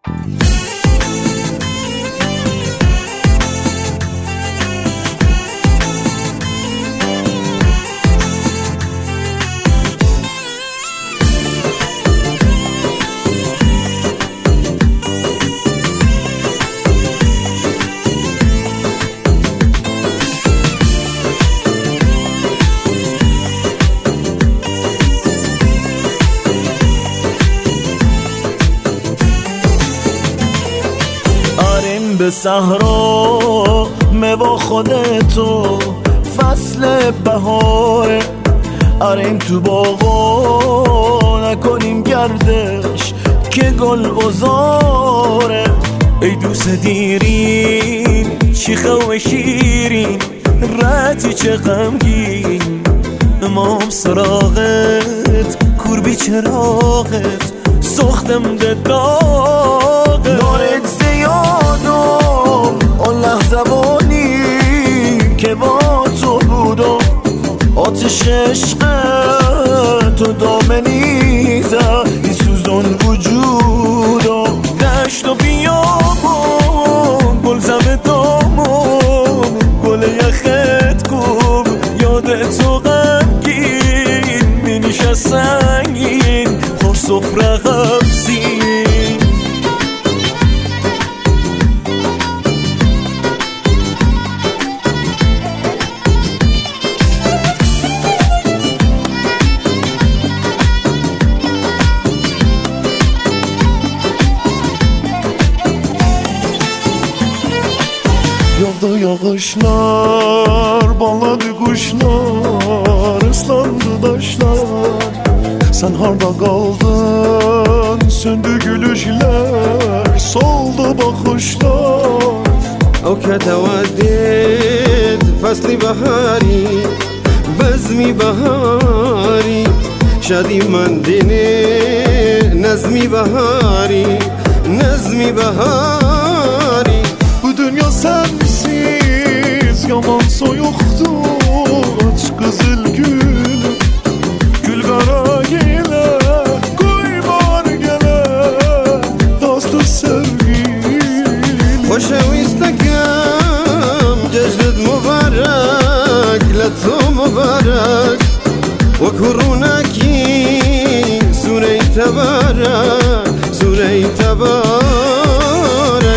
به صحرا با خودتو فصل بهاره، آریم تو باغا نکنیم گردش که گل بزاره. ای دوست دیرین شیخه و شیرین رتی چه غمگین، امام سراغت کوربی چراغت سختم ده داغه. نارت زیادم آن لحظه وانی که با تو بودم، آتش عشق تو دامنی زد ای سوزان وجودم. دشت و بیابون گل زم دامون گل یخت کوب یادت تو غمگین می نشست سنگین خور سفره غمزین. Yağdı yağışlar, bağladı kuşlar, ıslandı taşlar. Sen harda kaldın, söndü gülüşler, soldu bakışlar. أو كتودد فصل بهاری بزمی بهاری شادی من دینه نظمی بهاری نظمی بهاری. Bu dünya sensiz yaman soyuqdur, aç qızıl gülüm gül qara yelə qoymar gələ dostu sevgilim. خوشویستکم جشنت مبارک لطو مبارک و کرونکی سوره تبارک سوره تبارک.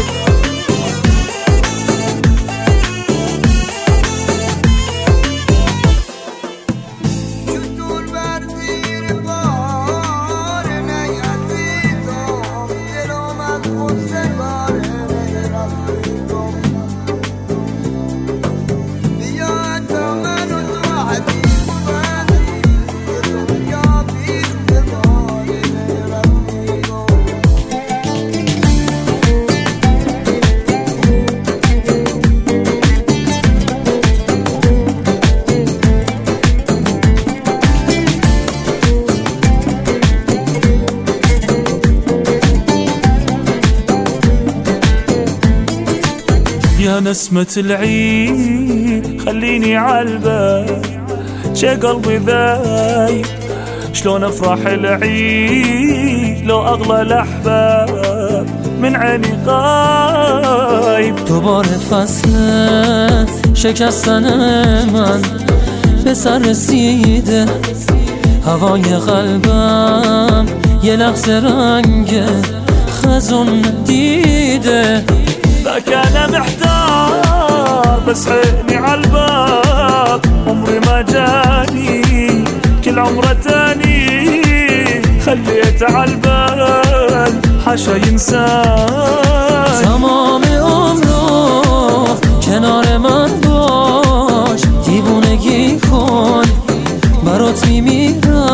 يا نسمة العيد خليني عالبال شي قلبي ذايب، شلون افرح العيد لو اغلى الاحباب من عيني غايب. دوباره فصل شکستن من به سر رسیده، هوای قلبم یه لحظه رنگ خزون دیده. ذاك انا محتار بس عيني عالباب عمري ما جاني كل عمره تاني خليت عالبال حاشا ينسان. تمام عمرو کنار من باش، دیوونگی کن برات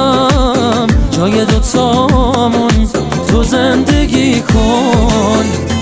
میمیرم، جای دوتامون تو زندگی کن.